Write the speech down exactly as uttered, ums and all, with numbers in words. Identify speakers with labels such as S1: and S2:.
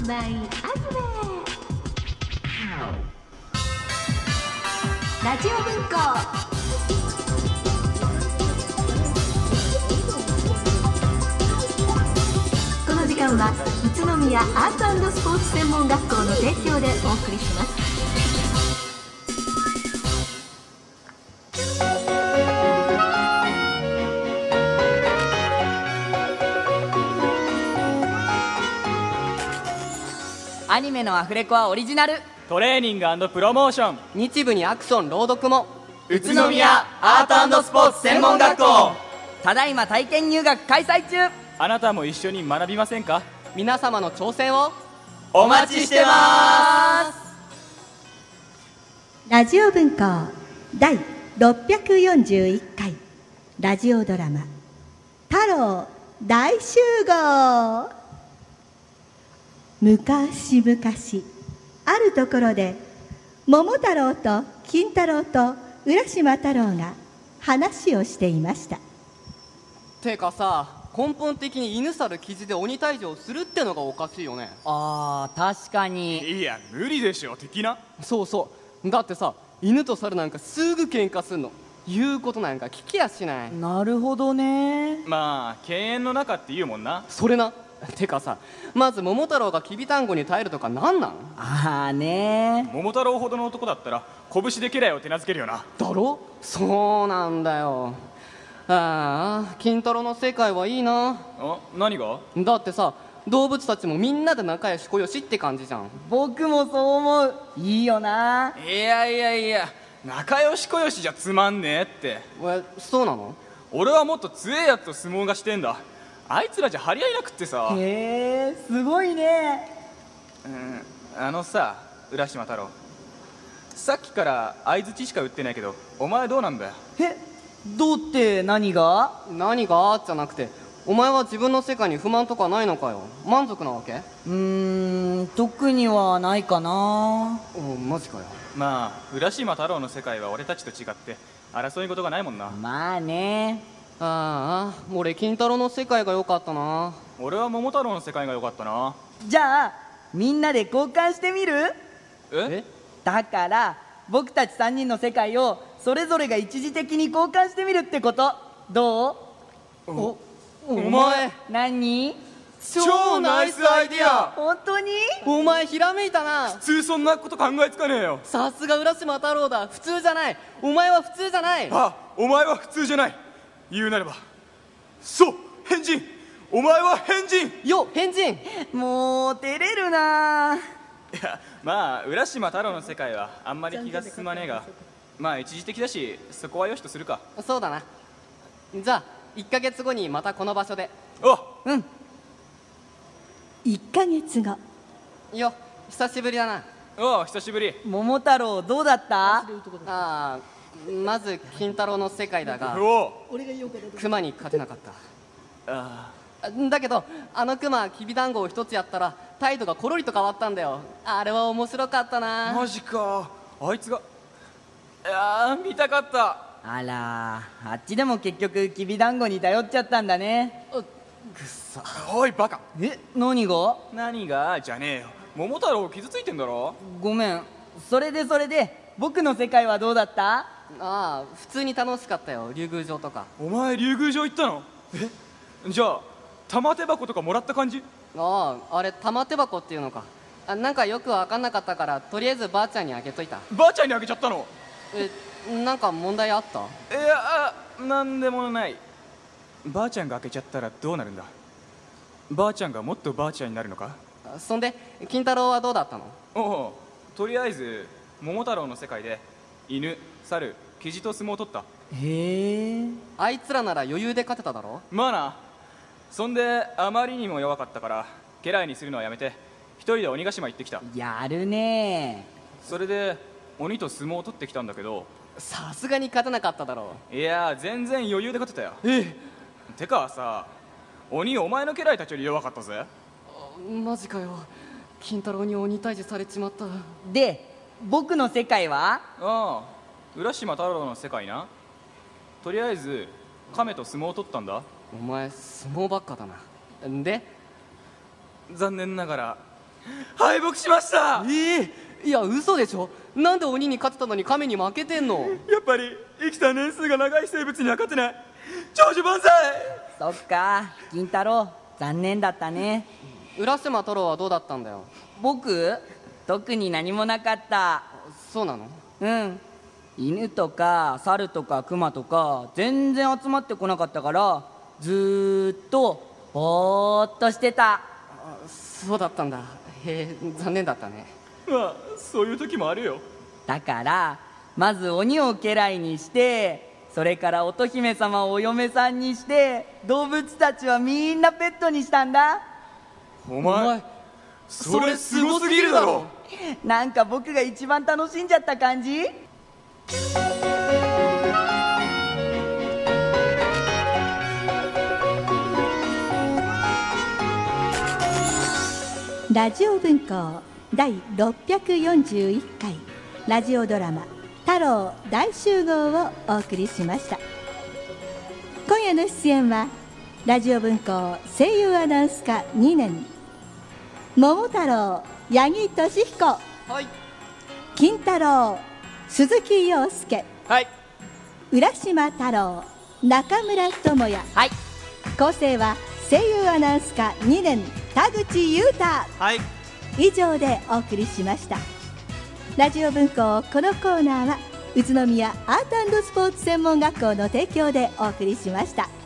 S1: バイアニメラジオ文庫。この時間は宇都宮アート&スポーツ専門学校の提供でお送りします。
S2: アニメのアフレコはオリジナル、
S3: トレーニング&プロモーション、
S4: 日部にアクション朗読も。
S3: 宇都宮アート&スポーツ専門学校、
S2: ただいま体験入学開催中。
S3: あなたも一緒に学びませんか？
S4: 皆様の挑戦を
S3: お待ちしてます。
S1: ラジオ文庫第ろっぴゃくよんじゅういっかいラジオドラマ太郎大集合。昔々あるところで桃太郎と金太郎と浦島太郎が話をしていました。
S4: てかさ、根本的に犬猿キジで鬼退治をするってのがおかしいよね。
S2: あー確かに。
S3: いや無理でしょ的な。
S4: そうそう、だってさ、犬と猿なんかすぐ喧嘩すんの。言うことなんか聞きやしない。
S2: なるほどね。
S3: まあ敬遠の中って言うもんな。
S4: それな。てかさ、まず桃太郎がきびだんごに耐えるとかなんなん
S2: あーね
S3: 桃太郎ほどの男だったら拳で家来を手なずけるよな。
S4: だろ。そうなんだよ。ああ、金太郎の世界はいいな。
S3: あ、何が？
S4: だってさ、動物たちもみんなで仲良しこよしって感じじゃん。
S2: 僕もそう思う。いいよな。
S3: いやいやいや、仲良しこよしじゃつまんねえって。
S4: え、そうなの？
S3: 俺はもっと強えやつと相撲がしてんだ。あいつらじゃ張り合いなくってさ。
S2: へえ、すごいね。
S3: うん、あのさ、浦島太郎、さっきから相づちしか打ってないけどお前どうなんだよ。
S2: え、どうって何が？
S4: 何がじゃなくて、お前は自分の世界に不満とかないのかよ。満足なわけ？
S2: うーん、特にはないかな。
S4: お、マジかよ。
S3: まあ浦島太郎の世界は俺たちと違って争い事がないもんな。
S2: まあね。
S4: ああ、俺金太郎の世界が良かったな。
S3: 俺は桃太郎の世界が良かったな。
S2: じゃあみんなで交換してみる？
S3: え？
S2: だから僕たちさんにんの世界をそれぞれが一時的に交換してみるってこと。どう？
S4: お、お前
S2: 何？
S3: 超ナイスアイディア。
S2: 本当に？
S4: お前ひらめいたな。
S3: 普通そんなこと考えつかねえよ。
S4: さすが浦島太郎だ。普通じゃない。お前は普通じゃない。
S3: あ、お前は普通じゃない。言うなればそう変人。お前は変人
S4: よ、変人。
S2: もう照れるな。
S3: いやまあ浦島太郎の世界はあんまり気が進まねえが、まあ一時的だしそこはよしとするか。
S4: そうだな。じゃあいっかげつごにまたこの場所で。
S3: お
S2: うん。
S1: いっかげつご。
S4: よ、久しぶりだな。
S3: お久しぶり。
S2: 桃太郎どうだった？
S4: ああ、まず金太郎の世界だが
S3: お
S4: 熊に勝てなかった。
S3: あ
S4: だけどあの熊きびだんごを一つやったら態度がコロリと変わったんだよ。あれは面白かったな。
S3: マジか。あいつがいや見たかった。
S2: あら、あっちでも結局きびだんごに頼っちゃったんだね。
S4: くっさ。
S3: おいバカ。
S2: え、何が？
S3: 何がじゃねえよ。桃太郎傷ついてんだろ。
S2: ごめん。それでそれで僕の世界はどうだった？
S4: ああ、普通に楽しかったよ。竜宮城とか。
S3: お前竜宮城行ったの？え、じゃあ玉手箱とかもらった感じ？
S4: ああ、あれ玉手箱っていうのか。あ、なんかよく分かんなかったからとりあえずばあちゃんにあげといた。
S3: ばあちゃんにあげちゃったの？
S4: え、なんか問題あった？
S3: いやなんでもない。ばあちゃんが開けちゃったらどうなるんだ？ばあちゃんがもっとばあちゃんになるのか？
S4: そんで金太郎はどうだったの？
S3: おお、とりあえず桃太郎の世界で犬、猿、キジと相撲を取った。
S2: へえ。
S4: あいつらなら余裕で勝てただろ。
S3: まあな。そんであまりにも弱かったから家来にするのはやめて一人で鬼ヶ島行ってきた。
S2: やるね。
S3: それで鬼と相撲を取ってきたんだけど、
S4: さすがに勝てなかっただろ
S3: いや全然余裕で勝てたよ。
S4: う。え
S3: てかさ、鬼お前の家来たちより弱かったぜ。
S4: マジかよ。金太郎に鬼退治されちまった。
S2: で僕の世界は？
S3: ああ、浦島太郎の世界な。とりあえず亀と相撲を取ったんだ。
S4: お前相撲ばっかだな。で
S3: 残念ながら敗北しました。
S4: ええ、いや嘘でしょ。なんで鬼に勝ってたのに亀に負けてんの。
S3: やっぱり生きた年数が長い生物には勝てない。長寿万歳。
S2: そっか、金太郎残念だったね。
S4: 浦島太郎はどうだったんだよ。
S2: 僕特に何もなかった。
S4: そうなの。
S2: うん、犬とか猿とか熊とか全然集まってこなかったから、ずーっとぼーっとしてた。
S4: あ、そうだったんだ。へえ、残念だったね。
S3: まあそういう時もあるよ。
S2: だからまず鬼を家来にして、それから乙姫様をお嫁さんにして、動物たちはみんなペットにしたんだ。
S3: お前それすごすぎるだろ。
S2: なんか僕が一番楽しんじゃった感じ。
S1: ラジオ文庫だいろっぴゃくよんじゅういっかいラジオドラマ太郎大集合をお送りしました。今夜の出演はラジオ文庫声優アナウンス科にねん桃太郎八木俊彦、
S4: はい。
S1: 金太郎鈴木陽介、
S3: はい。
S1: 浦島太郎中村智也、
S2: はい。
S1: 構成は声優アナウンス科にねん田口裕太、
S3: はい。
S1: 以上でお送りしました。ラジオ文庫、このコーナーは宇都宮アート&スポーツ専門学校の提供でお送りしました。